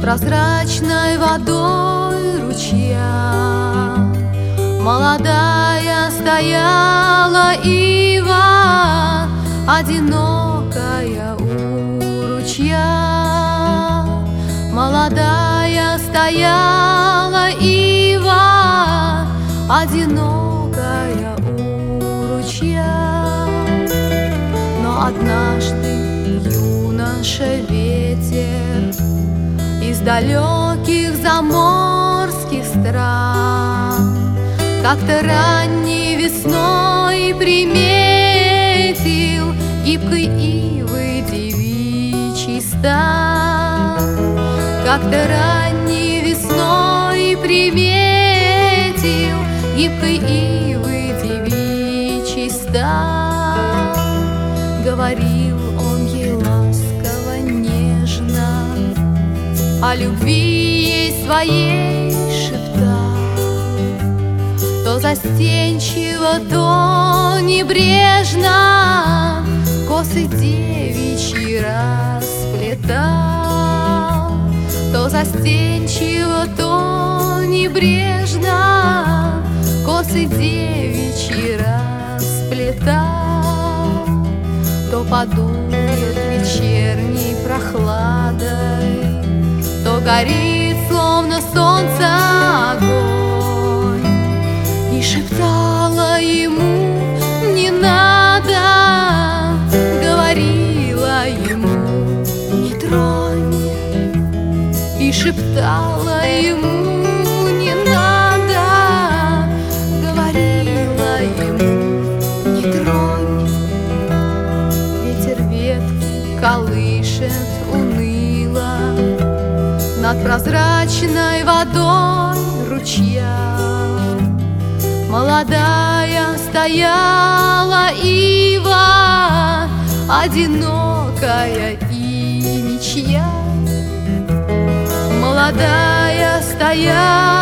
прозрачной водой ручья. Молодая стояла ива, одинокая у ручья. Молодая стояла ива, одинокая у ручья. Но однажды юноша ветер из далеких заморских стран как-то ранней весной приметил гибкой ивы девичий стан. Как-то ранней весной приметил гибкой ивы девичий стан. Говорил он ей ласково, нежно, о любви ей своей шептал. То застенчиво, то небрежно косы девичьи расплетал. То застенчиво, то небрежно косы девичьи расплетал. То подует вечерней прохладой, то горит, словно солнце, огонь. И шептала ему: не надо, говорила ему: не тронь. И шептала ему: не надо, говорила ему: не тронь. Ветер ветки колышет уныло над прозрачной водой ручья. Молодая стояла ива, одинокая и ничья. Молодая стояла